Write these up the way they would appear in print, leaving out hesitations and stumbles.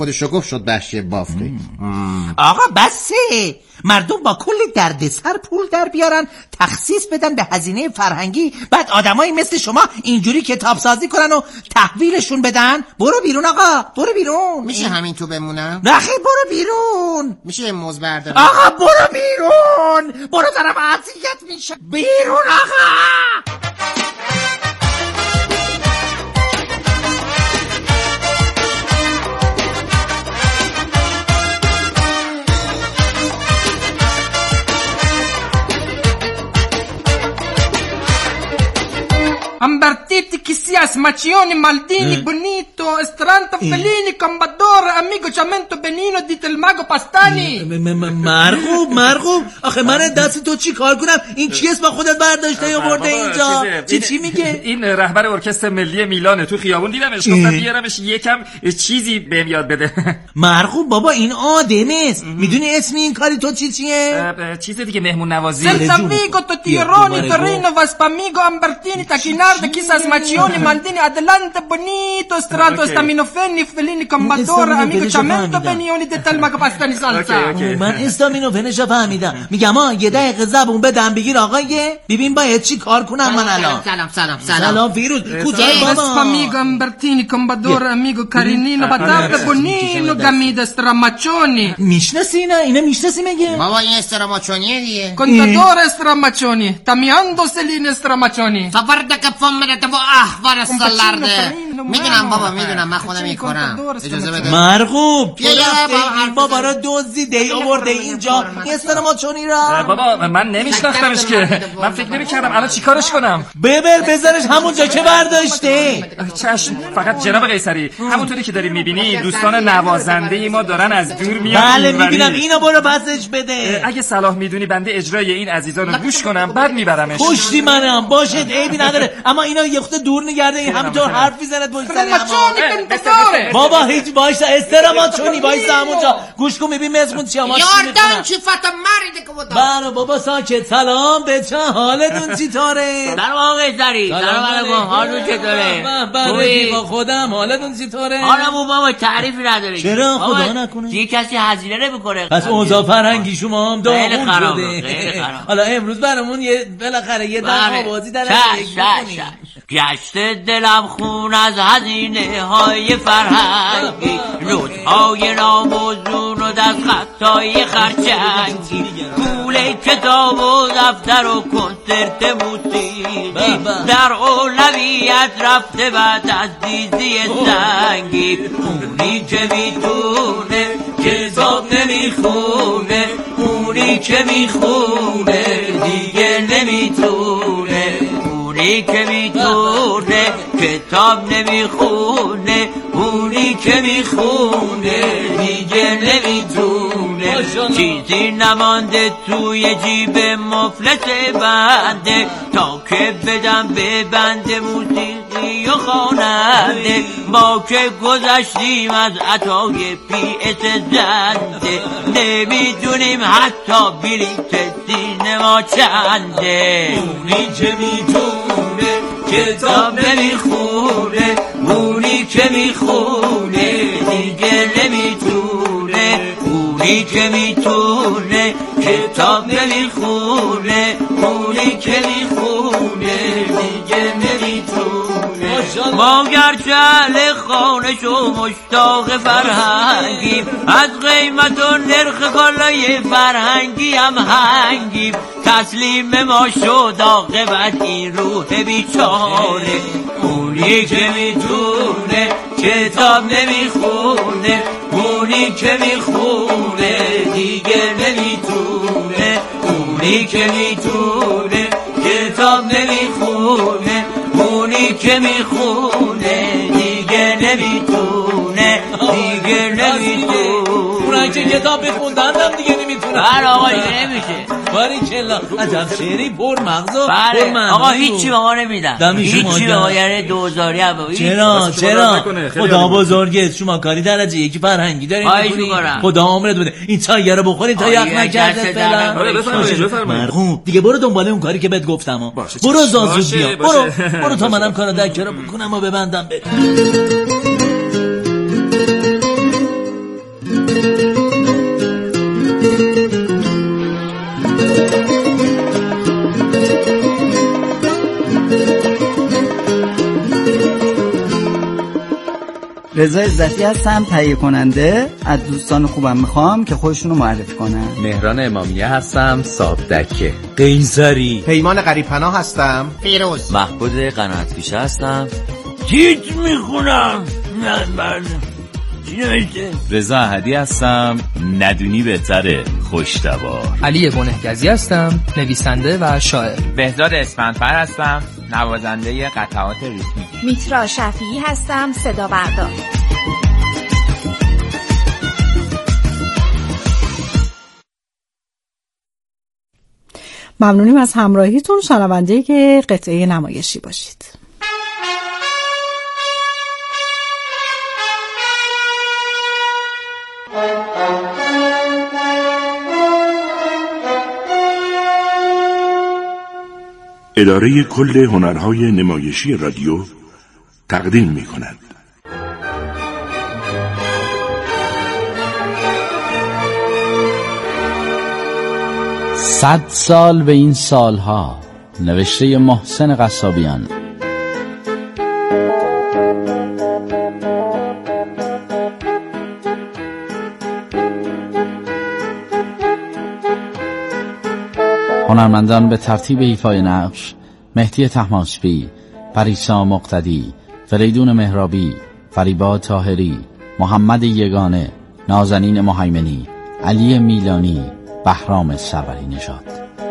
خودش گفت شد بحشی بافته. آقا بسه، مردم با کلی دردسر پول در بیارن تخصیص بدن به هزینه فرهنگی، بعد آدمایی مثل شما اینجوری کتاب سازی کنن و تحویلشون بدن. برو بیرون آقا، برو بیرون. میشه همین تو بمونم؟ نخی برو بیرون. میشه موز بردارم؟ آقا برو بیرون، برو دارم اذیت میشه. بیرون آقا. Ambartiti che sia smacioni maldini bonito estranto felini combador amigo ciamento benino dite il mago pastani. مرغوب آخه من دست تو چی کار کنم؟ این چی اسم خودت برداشته آورده اینجا؟ چی میگه؟ این رهبر ارکستر ملی میلانه، تو خیابون دیدمش، گفتم بیارمش یکم چیزی بهم یاد بده. مرغوب بابا این آدمه است. میدونی اسم این کاری تو چیه؟ چیز دیگه مهمون نوازی. Senza amigo Tironi Torino Vaspamigo Ambertini Tacchinarda chissà smacioni maldini adelante bonito estranto staminofeni felini combador amigo ciamento benioni dite il mago pastani salsa. من استامینوفنش رو فهمیدم. میگم یه دقیقه زبون بدم بگیر آقای. ببین باید چی کار کنم من الان؟ سلام فیروز. کجایی بابا؟ Amigo Ambertini combador amigo carinino patate bonino gamida stramaccioni. میشناسی اینا میشناسی مگه؟ بابا این استراماچونیه دیگه. Contadore stramaccioni tamiando seline stramaccioni. سفر دکه فامره تو احوار السلارده. میدونم بابا میدونم، من خودم این کارم. اجازه بده. مرغوب این بابا را دزدیده آورده اینجا استراماچونی را. بابا من نمیشناختمش که، من فکر نمی‌کردم الان چیکارش کنم. بذارش همونجا که برداشته. چشم. فقط جناب قیصری همونطوری که داری میبینی دوستان نوازنده ما دارن از دور میان. بله میبینم. اینو برو پسش بده. اگه صلاح میدونی بنده اجرای این عزیزان رو گوش کنم بعد میبرمش. پشتی منم باشه عیبی نداره، اما اینا یه خود دور نگرده. این همینطور حرف میزنه پشت سر بابا هیچ وایسا استراماچونی وایسا همونجا گوش کن ببین مزمون چی آماده یاردان چی فتا مریده که بودا. بله بابا ساکت. سلام بچه حالتون چطوره؟ سلام آقا قیصری. سلام علیکم. حالتون چطوره؟ بله با خودم. حالتون چطوره؟ حالمون بابا تعریفی نداره. چرا خدا نکنه یه کسی هزینه نمیکنه. پس اوضاع فرهنگی شما هم داغون شده. حالا امروز برامون یه بالاخره یه دم بازی در گشت دلم خون از هزینه های فرهنگی، نوت‌های ناموزون و دست خطای خرچنگی، پول کتاب و دفتر و کنسرت موسیقی در اولویت رفته بعد از دیزی سنگی. اونی که میتونه کتاب نمیخونه، اونی که میخونه دیگه نمیتونه، اونی که میتونه کتاب نمیخونه، اونی که میخونه دیگه نمیتونه. چیزی نمانده توی جیب مفلس بنده تا که بدم به بنده موسیقی و خواننده. ما که گذشتیم از عطای پی اس زنده، نمیدونیم حتی بلیت سینما چنده. اونی که میتونه کتاب نمیخونه، اونی که میخونه دیگه نمیتونه، اونی که میتونه کتاب نمیخونه، اونی که میخونه دیگه نمیتونه. ما گرچه اهل خانش و مشتاق فرهنگیم، از قیمت و نرخ کالای فرهنگی هم هنگیم. تسلیم ما شد عاقبت این روح بیچاره. اونی که میتونه کتاب نمیخونه، اونی که میخونه دیگه نمیتونه، اونی که میتونه کتاب نمیخونه، اونی که میخونه دیگه نمیتونه، دیگه نمیتونه. اونایی که کتاب بخوندن هم دیگه نمیتونه. بله آقا دیگه نمیشه. باریکلا عجب شعری پر مغز و بله آقا هیچی به ما نمیدن، هیچی به ما. یعنی دوزاری هم چرا خدا بزرگه. شما کاری درجه یکی فرهنگی دارین میکنی، خدا عمرت بده. این چایه رو بخورین تا یخ نکرده فعلا. مرحوم دیگه برو دنبال اون کاری که بهت گفتم. برو زازو بیا. برو تا منم کارو دکه رو بکنم و ببندم. رضا عزتی هستم، تهیه کننده. از دوستان خوبم میخوام که خودشونو معرفی کنن. مهران امامیه هستم، صاحب دکه. قیصری. پیمان قریب‌پناه هستم. فیروز. محمود قناعت‌پیشه هستم. گیت میخونم. نه بله. رضا احدی هستم، ندونی بهتره، خوش‌تبار. علی بنهگزی هستم، نویسنده و شاعر. بهزاد اسفندفر هستم، نوازنده قطعات ریتمیک. میترا شفیعی هستم، صدا بردار. ممنونیم از همراهیتون. شنونده که قطعه نمایشی باشید. اداره کل هنرهای نمایشی رادیو تقدیم می‌کند. 100 سال به این سالها، نوشته محسن قصابیان. هنرمندان به ترتیب ایفای نقش: مهدی طهماسبی، پریسا مقتدی، فریدون مهرابی، فریبا طاهری، محمد یگانه، نازنین مهیمنی، علی میلانی، بهرام سروری نژاد.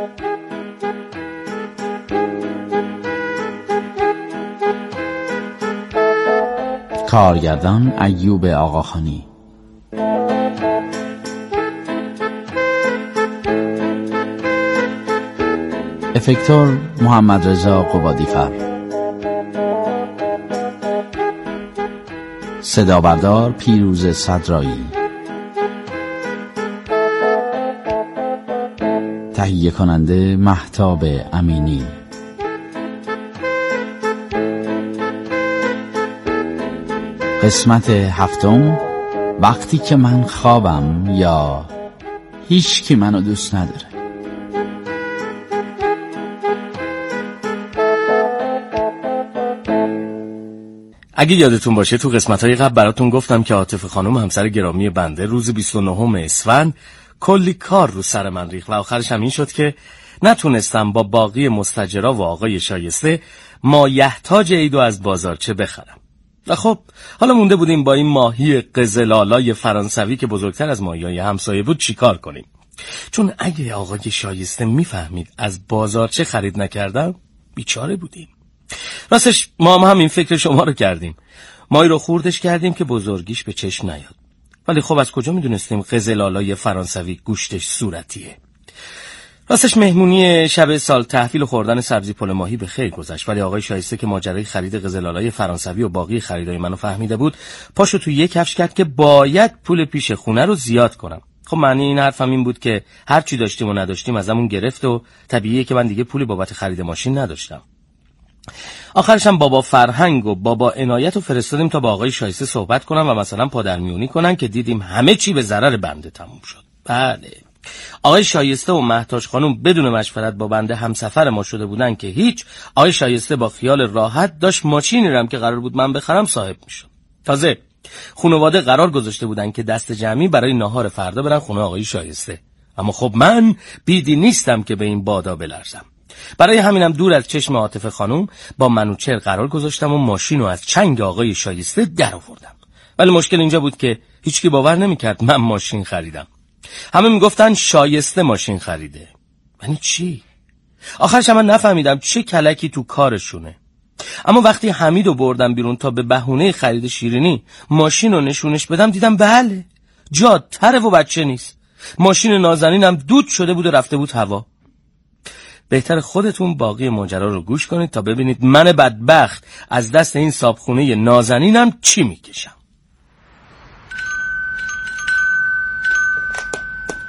کارگردان ایوب آقاخانی. افکتور محمد رضا قبادیفر. صدا بردار پیروز صدرایی. تهیه کننده مهتاب امینی. قسمت 7: وقتی که من خوابم یا هیچ کی منو دوست نداره. اگه یادتون باشه تو قسمت‌های قبل براتون گفتم که عاطفه خانم همسر گرامی بنده روز 29 اسفند کلی کار رو سر من ریخت و آخرش هم این شد که نتونستم با باقی مستاجرا و آقای شایسته مایحتاج عیدو از بازارچه بخرم. و خب حالا مونده بودیم با این ماهی قزل‌آلای فرانسوی که بزرگتر از ماهی‌های همسایه بود چیکار کنیم. چون اگه آقای شایسته میفهمید از بازارچه خرید نکردم بیچاره بودیم. راستش ما هم همین فکر شما رو کردیم. ماهی رو خوردش کردیم که بزرگیش به چشم نیاد. ولی خب از کجا میدونستیم قزل‌آلای فرانسوی گوشتش صورتیه. راستش مهمونی شب سال تحویل و خوردن سبزی پلو ماهی به خیر گذشت، ولی آقای شایسته که ماجرای خرید قزل‌آلای فرانسوی و باقی خریدای منو فهمیده بود، پاشو تو یک کفش کرد که باید پول پیش خونه رو زیاد کنم. خب معنی این حرفم این بود که هر چی داشتیم و نداشتیم ازمون گرفت و طبیعیه که من دیگه پولی بابت خرید ماشین نداشتم. آخرش هم بابا فرهنگ و بابا عنایت رو فرستادیم تا با آقای شایسته صحبت کنم و مثلا پادرمیونی کنن که دیدیم همه چی به ضرر بنده تموم شد. بله، آقای شایسته و مهتاج خانم بدون مشورت با بنده همسفر ما شده بودن که هیچ. آقای شایسته با خیال راحت داشت ماشینی رم که قرار بود من بخرم صاحب میشد. تازه خانواده قرار گذاشته بودن که دست جمعی برای ناهار فردا برن خونه آقای شایسته. اما خب من بیدی نیستم که به این بادا بلرزم. برای همینم دور از چشم عاطفه خانم با منوچهر قرار گذاشتم و ماشین رو از چنگ آقای شایسته در آوردم. ولی مشکل اینجا بود که هیچکی باور نمی‌کرد من ماشین خریدم. همه میگفتن شایسته ماشین خریده. یعنی چی؟ آخرش من نفهمیدم چه کلکی تو کارشونه. اما وقتی حمیدو بردم بیرون تا به بهونه خرید شیرینی ماشین رو نشونش بدم، دیدم بله جاد تره و بچه نیست. ماشین نازنینم دود شده بود و رفته بود هوا. بهتر خودتون باقی ماجرا رو گوش کنید تا ببینید من بدبخت از دست این صابخونه نازنینم چی میکشم.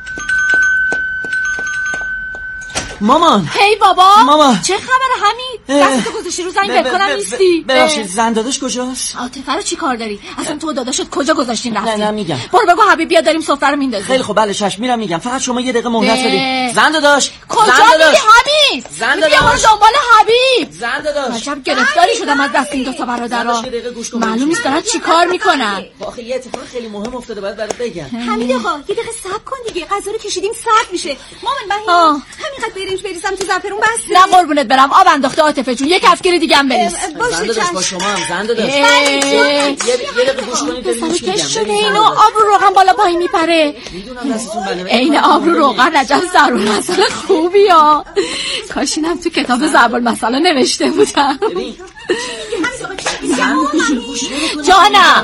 مامان. هی بابا. مامان. چه خبر حمید؟ دستتو گذاشتی رو زمین ول کنم نیستی. ببخشید زن داداش کجاست؟ عاطفه رو چی کار داری؟ اصلا تو داداشت کجا گذاشتین رفتین؟ نه میگم. برو بگو حبیب بیا داریم سفره رو میندازیم. خیلی خب بله چشم میرم میگم. فقط شما یه دقیقه مهلت بدید. زن داداش کجا میری حبیب؟ زن داداش بیا دنبال حبیب. زن داداش عجب گرفتاری شدم از دست این دو تا برادرا. معلوم نیست دارن چیکار میکنن. آخه یه اتفاق خیلی مهم افتاده باید برات بگم. حمید آقا یه دقیقه صبر کن دیگه. غذا رو کشیدیم سرد میشه. مامان من همینقدر برنج بریزم تو زعفرون بس. نه قربونت برم آب انداخته عاطفه جون. یه کفگیر دیگه هم بریز. باشه چشم. با شما هم زن داداش. یه دقیقه گوش کنید ببینید چی میگم. شده اینو آب رو روغن بالا پایین میپره. میدونم دستتون بله. عین آب رو روغن عجب ضرب المثل خوبی ها. کاش اینم تو کتاب ضرب المثل نوشته بودم. جانم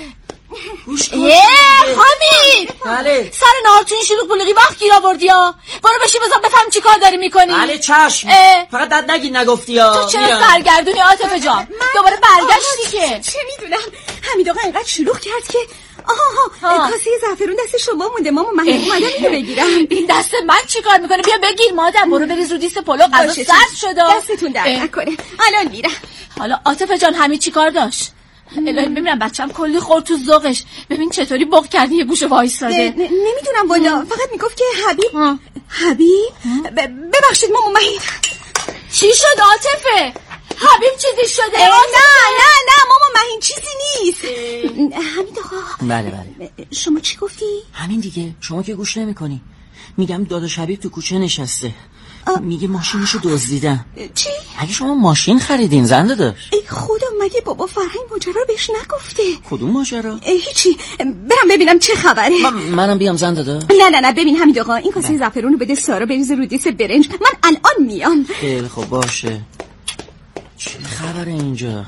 حمید بله سر نهار تو این شلوغ بلوغی وقت گیر آوردی ها. برو بشین بذار بفهم چی کار داری میکنی. بله چشم. فقط داد نگید نگفتی ها. تو چرا سرگردونی عاطفه جان؟ دوباره برگشتی که چه میدونم. حمید آقا اینقدر شلوغ کرد که کاسه زعفرون دست شما مونده. مامان من اومدم اینو بگیرم. این دست من چیکار میکنه؟ بیا بگیر مادر. برو بریز رو دیس پلو. غذا سرد شده. دستتون درد نکنه. الان میرم. حالا عاطفه جان حمید چیکار داشت؟ الهی ببینم بچه‌م کلی خورد تو ذوقش. ببین چطوری بغ کردی یه گوشه وایساده. نمیدونم والا. فقط میگفت که حبیب ببخشید مامان من چی شد عاطفه؟ حبیب چیزی شده؟ نه مامان من چیزی نیست. حمید آقا بله شما چی گفتی؟ همین دیگه. شما که گوش نمی‌کنی. میگم داداش حبیب تو کوچه نشسته. میگه ماشینشو دزدیدن. چی؟ اگه شما ماشین خریدین زن داداش. ای خدا مگه بابا فرهنگ ماجرا رو بهش نگفته؟ کدوم ماجرا؟ هیچی. برم ببینم چه خبره. منم بیام زن داداش. نه ببین حمید آقا این کاسه زعفرون رو بده سارا بریزه رو دیس برنج. من الان میام. خیلی خب باشه. چه خبره اینجا؟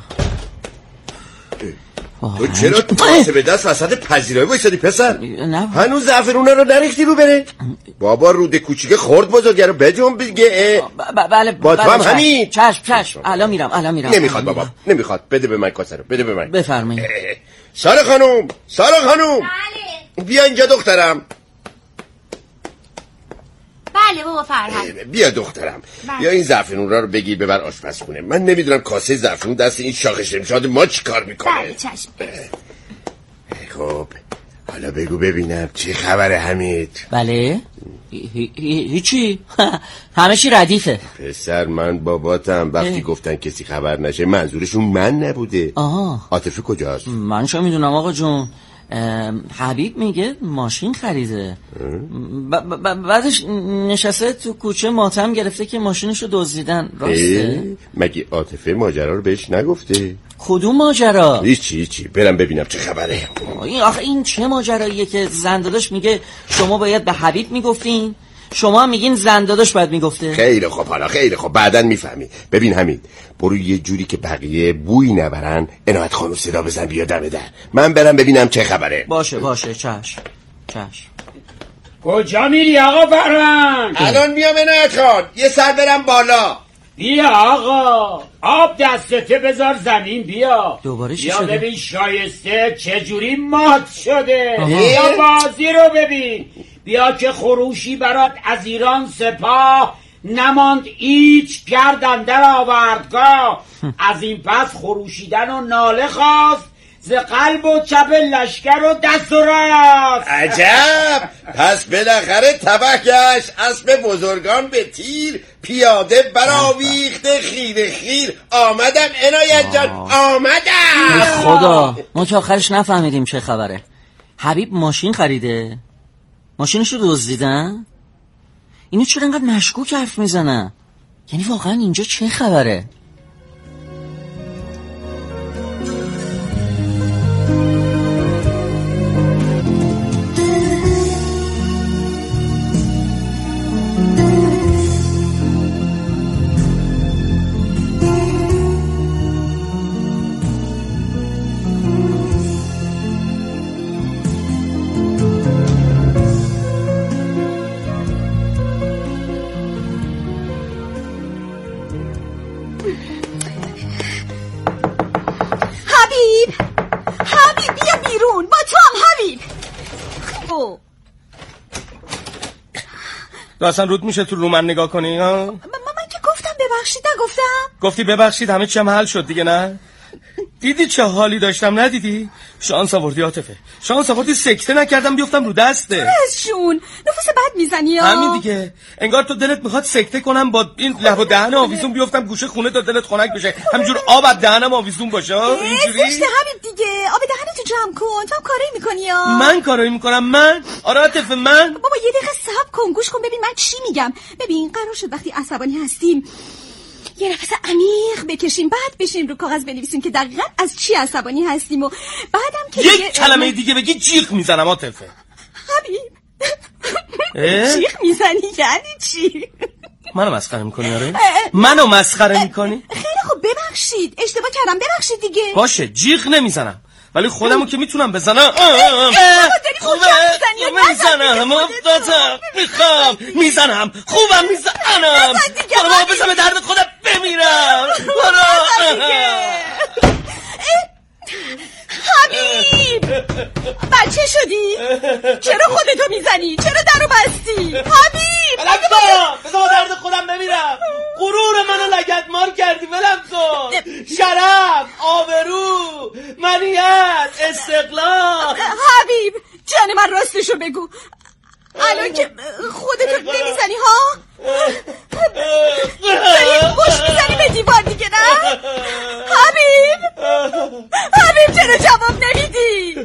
تو چرا تاسه به دست وسط پذیرایی وایسادی پسر؟ هنوز زعفرونا رو نریختی رو برنج؟ بابا روده کوچیک خورد بزرگه رو بجنب دیگه. بله با تو هم همین. چشم الان میرم. نمیخواد بابا نمیخواد. بده به من کاسه رو. بده به من. بفرمایید. سارا خانوم بله بیا اینجا دخترم. بله بابا فرهنگ. بیا دخترم بیا این زعفرون رو بگیر ببر آشپزخونه. من نمیدونم کاسه زعفرون دست این شاخ شمشاد ما چی کار میکنه. بله چشم. خب حالا بگو ببینم چه خبره حمید؟ بله هیچی. همه چی ردیفه. پسر من باباتم وقتی گفتن کسی خبر نشه منظورشون من نبوده. عاطفه کجاست؟ من چه میدونم آقا جون. حبیب میگه ماشین خریده. بعدش نشسته تو کوچه ماتم گرفته که ماشینشو دزدیدن. راسته؟ مگه عاطفه ماجرا رو بهش نگفته؟ کدوم ماجرا؟ هیچی برم ببینم چه خبره. این چه ماجراییه که زن داداش میگه شما باید به حبیب میگفتین، شما میگین زن داداش باید میگفته؟ خیلی خوب حالا خیلی خوب بعدن میفهمی. ببین حمید برو یه جوری که بقیه بوی نبرن عنایت خانم صدا بزن بیا دم در. من برم ببینم چه خبره. باشه چشم. کجا میری آقا فرهنگ؟ الان میام عنایت خان. یه سر برم بالا. بیا آقا آب دستته بذار زمین. بیا دوباره چی بیا شده؟ ببین شایسته چجوری مات شده. بیا بازی رو ببین. بیا که خروشی برات از ایران سپاه نماند هیچ گردن در آوردگاه. از این پس خروشیدن و ناله خواست ز قلب و چپ لشکر و دست و راست. عجب پس بالاخره تبه گشت اسب بزرگان به تیر پیاده برآویخته خیر آمدم عنایت جان آمدم. خدا ما که آخرش نفهمیدیم چه خبره. حبیب ماشین خریده؟ ماشینشو دزدیدن؟ اینو چرا انقدر مشکوک حرف میزنن؟ یعنی واقعا اینجا چه خبره؟ حبیب بیا بیرون. با تو هم حبیب. تو اصلا رود میشه تو رو من نگاه کنی ها؟ من که گفتم ببخشید نگفتم؟ گفتی ببخشید همه چیم حل شد دیگه نه؟ دیدی چه حالی داشتم ندیدی؟ شانس آوردی عاطفه، شانس آوردی سکته نکردم بیفتم رو دسته. شون نفوس بد میزنی یا؟ همین دیگه، انگار تو دلت میخواد سکته کنم با این لب و دهن آویزون بیفتم گوشه خونه تا دلت خنک بشه، همینجور آب از دهنم آویزون باشه اینجوری. گوشته همین دیگه، آب دهنتو جمع کن. تو هم کاری میکنی یا؟ من کاری میکنم؟ من؟ آره عاطفه من. بابا یه دقیقه صبر کن، گوش کن ببین من چی میگم. ببین قرار شد وقتی عصبانی هستیم یه نفس عمیق بکشیم، بعد بشیم رو کاغذ بنویسیم که دقیقاً از چی عصبانی هستیم و بعدم که یک کلمه دیگه بگی جیغ میزنم عاطفه. حبیب جیغ میزنی یعنی چی؟ منو مسخره میکنی؟ آره منو مسخره میکنی؟ خیلی خوب ببخشید، اشتباه کردم، ببخشید دیگه. باشه جیغ نمیزنم ولی خودمو که میتونم بزنم. میزنم افتادم میخوام میزنم خوبم میزنم برو بزن به درد خودم بمیرم. حبیب بچه شدی؟ چرا خودتو میزنی؟ چرا درو بستی؟ حبیب بزن درد خودم بمیرم. غرور منو لگدمال کردی ولم کن. شرف، آبرو، منیت، استقلال. حبیب جان من راستشو بگو، الان که خودتو نمیزنی ها؟ داری خوش میزنی به دیوار دیگه نه؟ حبیب چرا جواب نمیدی؟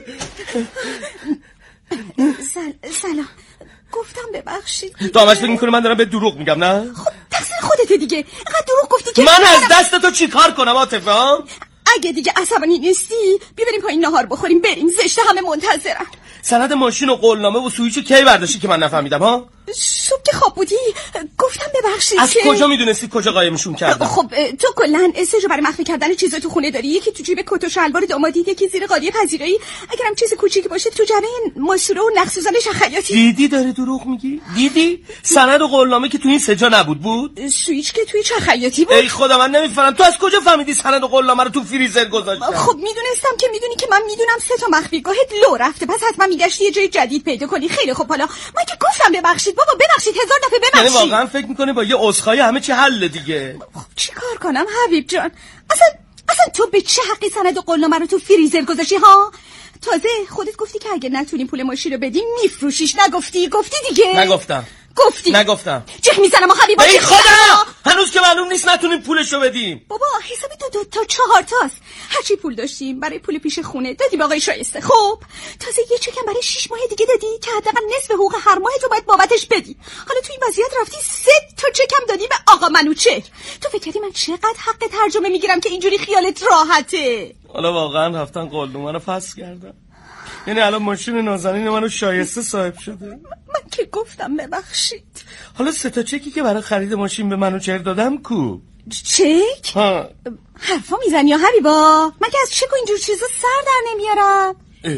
سلام گفتم ببخشید. تو همش فکر میکنی من دارم به دروغ میگم نه؟ خب تقصیر خودته دیگه، اینقدر دروغ گفتی که من از دست تو چی کار کنم عاطفه؟ اگه دیگه عصبانی نیستی بیبریم پایین نهار بخوریم بریم، زشته همه منتظرن. سند ماشین و قولنامه و سویچو کی برداشتی که من نفهمیدم ها؟ صبح که خواب بودی گفتم ببخشید. از کجا میدونستی کجا قایمشون کردم؟ خب تو کلا سه جو برای مخفی کردن چیزا تو خونه داری، یکی تو جیب کت و شلوار دامادی، یکی زیر قالی پذیرایی، اگرم چیز کوچیکی باشه تو جعبه ماسوره و نخسوزان شخیاتی. دیدی داره دروغ میگی؟ دیدی سند و قولنامه که تو این سه جا نبود بود؟ سویچ که توی شخیاتی بود. ای خدا من نمیفهمم تو از کجا فهمیدی سند و قولنامه رو تو فریزر گذاشتم؟ خب میدونستم که میدونی که من میدونم 3 تا مخفی گاهت لو رفته، پس حتما میگشتی یه جای جدید پیدا کنی. خیلی خب حالا من که گفتم ببخشید بابا، ببخشید 1000 دفعه ببخشید. یعنی واقعا فکر میکنی با یه عذرخواهی همه چی حل دیگه؟ خب چیکار کنم حبیب جان؟ اصلا تو به چه حقی سند و قولنامه رو تو فریزر گذاشتی ها؟ تازه خودت گفتی که اگه نتونیم پول ماشین رو بدیم میفروشیش. نگفتی؟ گفتی دیگه. نگفتم. چه میزنم حبیب؟ ای خدا هنوز که معلوم نیست نتونیم پولشو بدیم. بابا حساب تو 2 تا 4 تاست. هرچی پول داشتیم برای پول پیش خونه دادی به آقای شایسته. خب تازه یه چکم برای 6 ماه دیگه دادی که حداقل نصف حقوق هر ماه تو باید بابتش بدی. حالا تو این وضعیت رفتی 3 تا چکم دادی به آقا منوچهر. تو فکر کردی من چقدر حق ترجمه میگیرم که اینجوری خیالت راحته؟ حالا واقعا رفتن قولنامه رو فسخ کردن. یعنی الان ماشین نازنین منو شایسته صاحب شده. من که گفتم ببخشید. حالا 3 تا چکی که برای خرید ماشین به منوچهر دادم کو؟ چک؟ ها حرفا میزنی یا حبیبا؟ من که از چک و اینجور چیزا سر در نمیارم.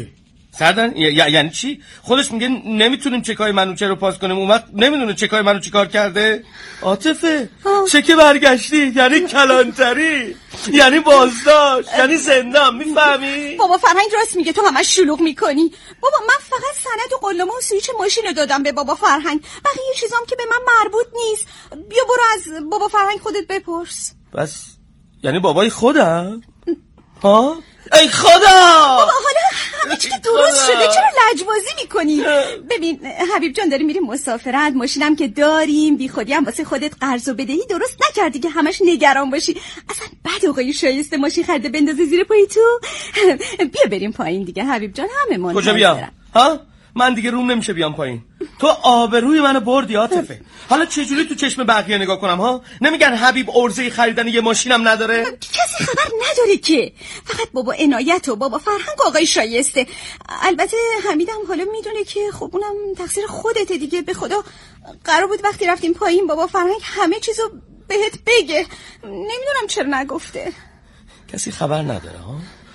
سردن یعنی چی؟ خودش میگه نمیتونیم چکای منوچهر رو پاس کنیم، اون وقت نمیدونه چکای منو چیکار کرده. عاطفه چک برگشتی یعنی کلانتری، یعنی بازداشت، یعنی زندان. میفهمی؟ بابا فرهنگ راست میگه، تو همش شلوغ میکنی. بابا من فقط سند و قولنامه و سویچ ماشین رو دادم به بابا فرهنگ، بقیه چیزام که به من مربوط نیست. بیا برو از بابا فرهنگ خودت بپرس. بس یعنی بابای خودم؟ ها؟ ای خدا بابا حالا همه چی که درست شده چرا لجبازی میکنی؟ ببین حبیب جان داریم میریم مسافرت، ماشینم که داریم، بی خودی هم واسه خودت قرض و بدهی درست نکردی که همش نگران باشی. اصلا بعد آقای شایسته ماشین خریده بندازه زیر پای تو. بیا بریم پایین دیگه حبیب جان، همه منتظرن. کجا بیام؟ ها؟ من دیگه روم نمیشه بیام پایین. تو آبروی منو بردی عاطفه. حالا چجوری تو چشم بقیه نگاه کنم ها؟ نمیگن حبیب عرضه خریدن یه ماشینم نداره؟ کسی خبر نداره که، فقط بابا عنایت و بابا فرهنگ و آقای شایسته. البته حمیدم حالا میدونه که خب اونم تقصیر خودته دیگه. به خدا قرار بود وقتی رفتیم پایین بابا فرهنگ همه چیزو بهت بگه، نمیدونم چرا نگفته. کسی خبر نداره ها؟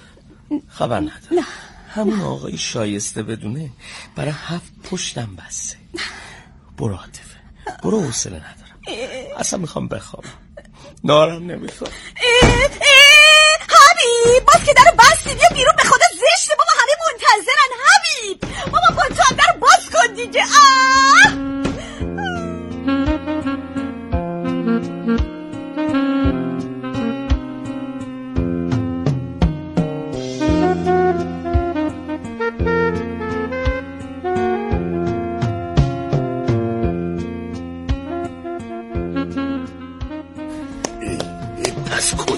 خبر نداره. نه. همون آقای شایسته بدونه برای 7 پشتم بسه. برو عاطفه برو، حوصله ندارم اصلا، میخوام بخوابم، نارم نمیخوام. حبیب باز که درو بستی، بیا بیرون، به خدا زشته بابا، همه منتظرن. حبیب بابا با تو هم درو باز کن دیگه.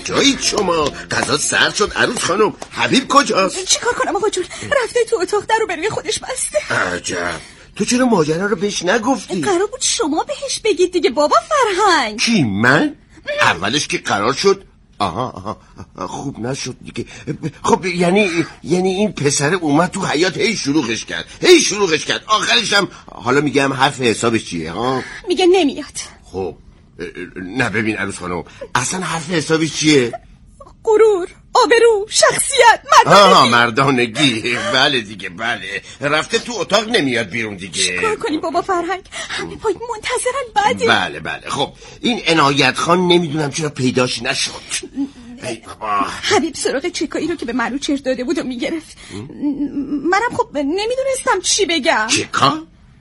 کجایید شما؟ غذا سرد شد عروس خانم. حبیب کجاست؟ چیکار کنم آقا جون؟ رفته تو اتاق، در رو بروی خودش بسته. عجب، تو چرا ماجرا رو بهش نگفتی؟ قرار بود شما بهش بگید دیگه بابا فرهنگ. کی، من؟ اولش که قرار شد آها خوب نشد دیگه. خب یعنی این پسر اومد تو حیاط هی شلوغش کرد آخرش هم حالا میگم حرف حسابش چیه ها؟ میگه نمیاد. خب نه ببین عروس خانم، اصلا حرف حسابش چیه؟ غرور، آبرو، شخصیت، مردانگی. بله دیگه، بله. رفته تو اتاق نمیاد بیرون دیگه. چیکار کنیم بابا فرهنگ؟ همه پای منتظرن. بله. خب این عنایت خان نمیدونم چرا پیداش نشد. ای بابا. حبیب سراغ چکایی رو که به منوچهر داده بود و میگرفت. منم خب نمیدونستم چی بگم. چکا؟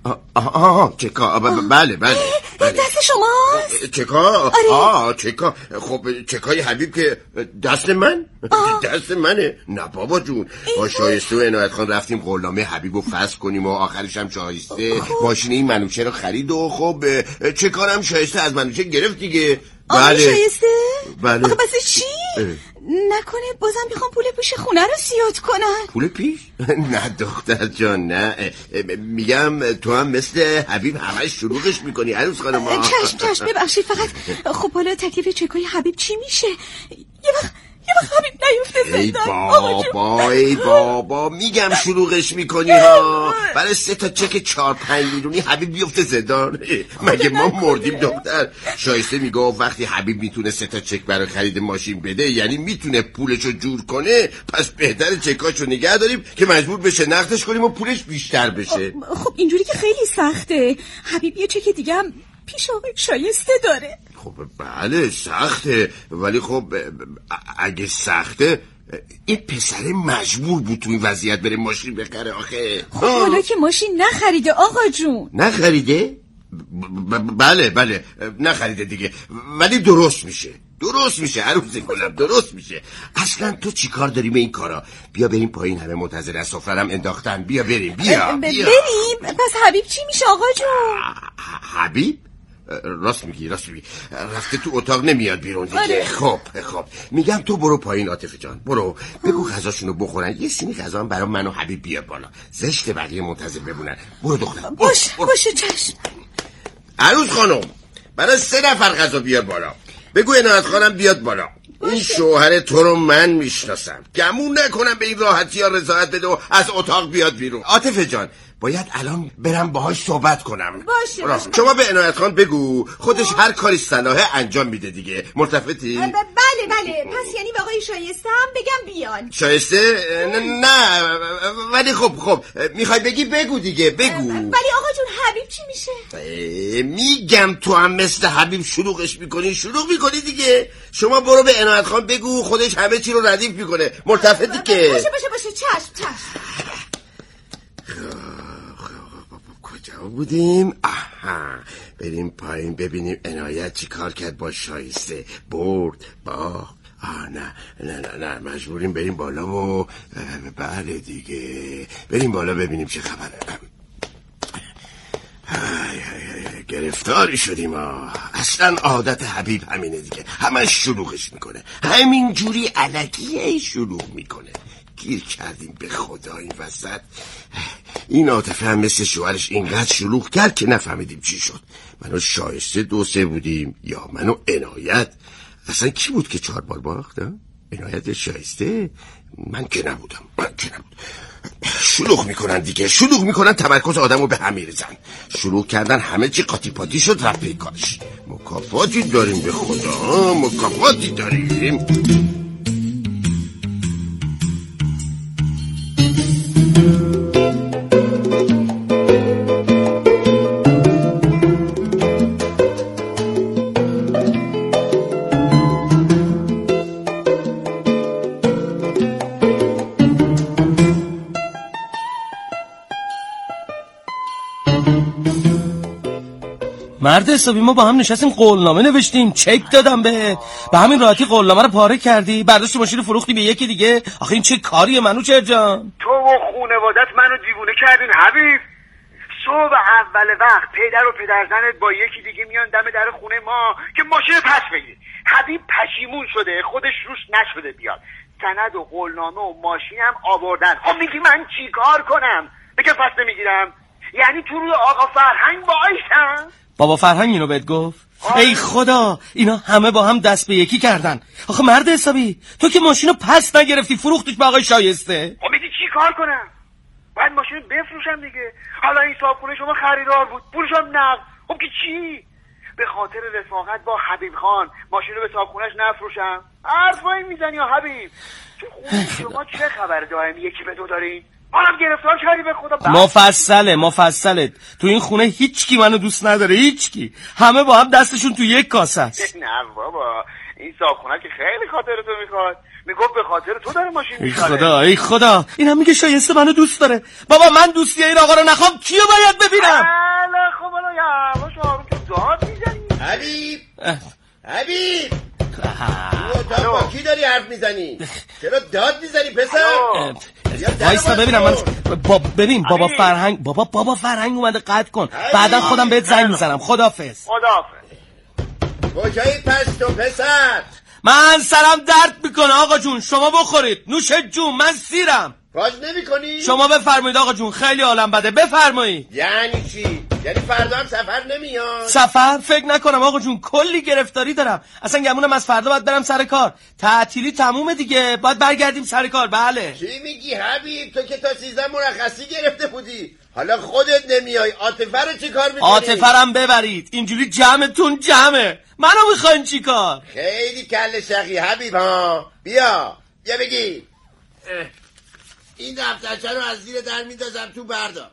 چکا. بله. دست شماست؟ چکا؟ آره. چکا. خب چکای حبیب که دست من؟ دست منه؟ نه بابا جون، با شایسته و عنایت خان رفتیم قولنامه حبیب رو فسخ کنیم و آخرش هم شایسته ماشین این منوچهر رو خرید و خب چکارم شایسته از منوچهر گرفت دیگه. بله. شایسته؟ بله. خب بس چی؟ نکنه بازم میخوام پول پیش خونه رو زیاد کنن؟ پول پیش؟ نه دختر جان، نه. میگم تو هم مثل حبیب همش شلوغش میکنی عروس خانم. چشم ببخشید، فقط خب حالا تکلیف چکای حبیب چی میشه؟ یه وقت حبیب نیفته زندان. ای بابا میگم شلوغش میکنی ها. برای 3 تا چک 4-5 میلیونی حبیب بیفته زندان؟ مگه ما مردیم دختر؟ شایسته میگه وقتی حبیب میتونه 3 تا چک برای خرید ماشین بده یعنی میتونه پولشو جور کنه، پس بهتره چکاشو نگه داریم که مجبور بشه نقدش کنیم و پولش بیشتر بشه. خب اینجوری که خیلی سخته. حبیب یه چک دیگه هم پیش آقای شایسته داره. خب بله سخته، ولی خب اگه سخته این پسر مجبور بود تو این وضعیت بره ماشین بخره آخه. خب حالا که ماشین نخریده آقا جون. نخریده؟ بله نخریده دیگه، ولی درست میشه عروس گلم، درست میشه. اصلا تو چی کار داری به این کارا؟ بیا بریم پایین، همه منتظر سفره‌ام انداختن. بیا بریم. بریم؟ پس حبیب چی میشه آقا جون؟ حبیب؟ راست میگی رفته تو اتاق نمیاد بیرون دیگه. آره. خب میگم تو برو پایین عاطفه جان، برو بگو غذاشونو بخورن، یه سینی غذا هم برای من و حبیب بیار بالا، زشت بقیه منتظر بمونن. برو دخترم. باشه چشم. عروس خانم برای 3 نفر غذا بیار بالا. بگو عنایت خانم بیاد بالا. این شوهر تو رو من میشناسم، گمون نکنم به این راحتی ها رضایت بده و از اتاق بیاد بیرون. عاطفه جان باید الان برم باهاش صحبت کنم. باشه. شما به عنایت خان بگو خودش هر کاری صلاحه انجام میده دیگه. ملتفتی؟ بله. پس یعنی به آقای شایسته هم بگم بیان؟ شایسته؟ نه ولی خب میخوای بگی بگو دیگه، بگو. ولی آقا جون حبیب چی میشه؟ میگم تو هم مثل حبیب شلوغش میکنی دیگه. شما برو به عنایت خان بگو خودش همه چی رو ردیف میکنه. ملتفتی که؟ باشه چشم. کجا بودیم؟ بریم پایین ببینیم عنایت چی کار کرد با شایسته. برد با نه مجبوریم بریم بالا و بله دیگه بریم بالا ببینیم چه خبره. گرفتاری شدیم اصلا عادت حبیب همینه دیگه، همش شلوغش میکنه، همین جوری الکیه شلوغ میکنه. گیر کردیم به خدا این وسط. این عاطفه هم مثل شوهرش اینقدر شلوغ کرد که نفهمیدیم چی شد. من و شایسته 2-3 بودیم یا من و عنایت؟ اصلا کی بود که 4 بار باخت؟ عنایت شایسته؟ من که نبودم. شلوغ میکنن دیگه، تمرکز آدمو به هم میریزن. شلوغ کردن همه چی قاطی پاتی شد، رفت پی کارش. مکافاتی داریم به خدا، مکافاتی داریم. مرد حسابی ما با هم نشستیم قولنامه نوشتیم، چک دادم به همین راحتی قولنامه رو پاره کردی، برداشت ماشین رو فروختی به یکی دیگه. آخه این چه کاریه منوچهر جان؟ تو و خانوادت منو دیوونه کردین حبیب. صبح اول وقت پدر و پدرزنت با یکی دیگه میان دم در خونه ما که ماشین پس بگیر. حبیب پشیمون شده، خودش روش نشده بیاد. سند و قولنامه و ماشین هم آوردن. خب میگی من چی کار کنم؟ بگه پس نمیگیرم؟ یعنی تو روی آقا فرهنگ بایستم؟ بابا فرهنگ اینو بهت گفت؟ ای خدا، اینا همه با هم دست به یکی کردن. آخه مرد حسابی، تو که ماشینو پس نگرفتی فروختیش به آقای شایسته. خب میگی چی کار کنم؟ باید ماشین بفروشم دیگه. حالا این صاحبخونه شما خریدار بود، پولشم نقد. خب که چی؟ به خاطر رفاقت با حبیب خان ماشین رو به صاحبخونه‌اش نفروشم؟ حرفایی میزنی یا حبیب؟ تو خونه شما چه خبر دائم یکی به دو دارین؟ حالا گرفتار کردی به خدا. مفصله تو این خونه هیچکی منو دوست نداره، هیچکی. همه با هم دستشون تو یک کاسه است. نه بابا، این صاحبخونه که خیلی خاطر تو میخواد. میگفت به خاطر تو داره ماشین میخره. ای خدا این هم میگه شایسته منو دوست داره. بابا من دوستی این آقا رو نخوام، کیو باید ببینم؟ بله خب حالا یواش آروم تو داد میزنی. حبیب تو با کی داری حرف میزنی؟ چرا داد میزنی پسر؟ وایستا ببینم من ببین بابا فرهنگ اومده، قطع کن بعدا خودم بهت زنگ میزنم. خداحافظ. کجایی پس تو پسر؟ من سرم درد میکنه آقا جون، شما بخورید. نوش جون، من سیرم. باز نمی کنی؟ شما بفرمایید آقا جون، خیلی حالم بده. بفرمایید. یعنی چی؟ یعنی فردا هم سفر نمیاد؟ سفر فکر نکنم آقا جون، کلی گرفتاری دارم. اصلا گمونم از فردا باید برم سر کار. تعطیلی تمومه دیگه، باید برگردیم سر کار. بله. چی میگی حبیب؟ تو که تا 13 مرخصی گرفته بودی، حالا خودت نمیای. عاطفه رو چی کار میکنی؟ عاطفه رو ببرید، اینجوری جمعتون جمعه. منو میخواین چی کار؟ خیلی کل شقی حبیب ها. بیا بگی این دفترچه رو از زیر در میندازم تو بردار.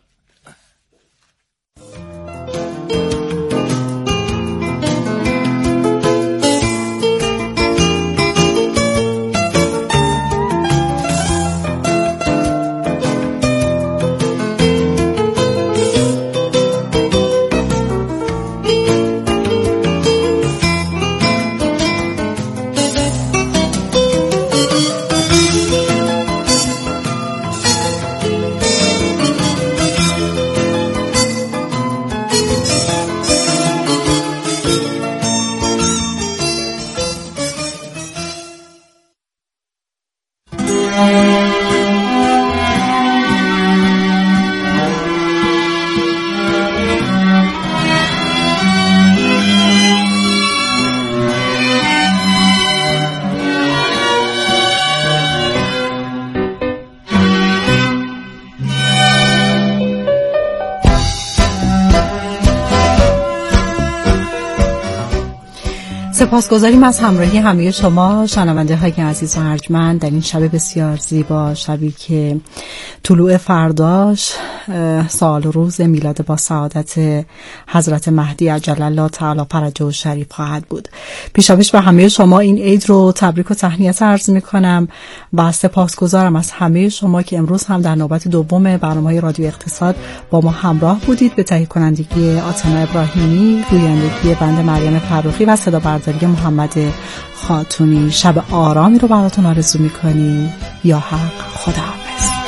سپاسگزاریم از همراهی همه شما شنونده های عزیز و ارجمند در این شب بسیار زیبا، شبی که طلوع فرداش سال و روز میلاد با سعادت حضرت مهدی عجل الله تعالی فرجه شریف خواهد بود. پیشاپیش به همه شما این عید رو تبریک و تهنیت عرض میکنم و سپاسگزارم از همه شما که امروز هم در نوبت دوم برنامه‌های رادیو اقتصاد با ما همراه بودید. به تهیه کنندگی آتنا ابراهیمی، گویندگی بنده مریم فرخی و صدا برداری محمد خاتونی، شب آرامی رو براتون آرزو میکنیم. یا حق، خداحافظ.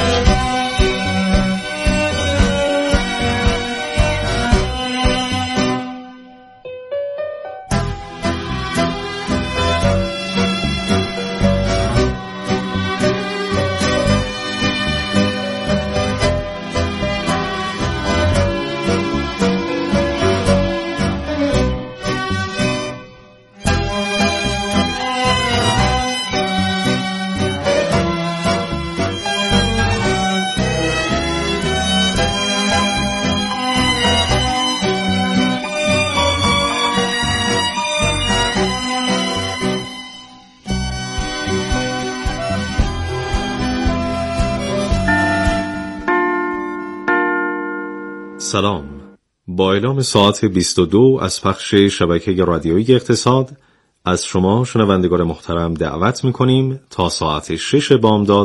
سلام. با اعلام ساعت 22 از پخش شبکه رادیویی اقتصاد از شما شنوندگان محترم دعوت می‌کنیم تا ساعت 6 بامداد